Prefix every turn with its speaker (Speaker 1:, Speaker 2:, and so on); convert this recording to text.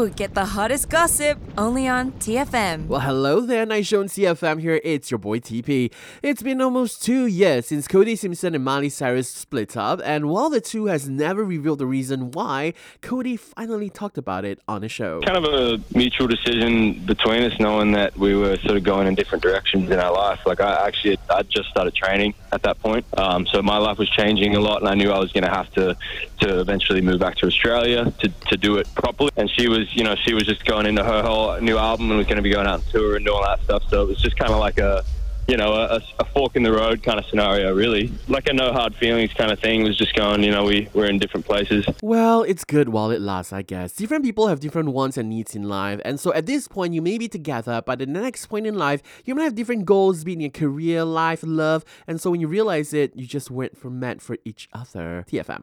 Speaker 1: Ooh, get the hottest gossip only on TFM.
Speaker 2: Well, hello there, Night Show on CFM here. It's your boy TP. It's been almost 2 years since Cody Simpson and Miley Cyrus split up, and while the two has never revealed the reason why, Cody finally talked about it on a show.
Speaker 3: Kind of a mutual decision between us, knowing that we were sort of going in different directions in our life. Like I just started training at that point, so my life was changing a lot, and I knew I was going to have to eventually move back to Australia to do it properly. And she was just going into her whole new album and was going to be going out on tour and doing all that stuff. So it was just kind of like a fork in the road kind of scenario, really. Like a no hard feelings kind of thing. It was just going, we're in different places.
Speaker 2: Well, it's good while it lasts, I guess. Different people have different wants and needs in life, and so at this point, you may be together, but at the next point in life, you might have different goals, be it in your career, life, love, and so when you realize it, you just weren't meant for each other. TFM.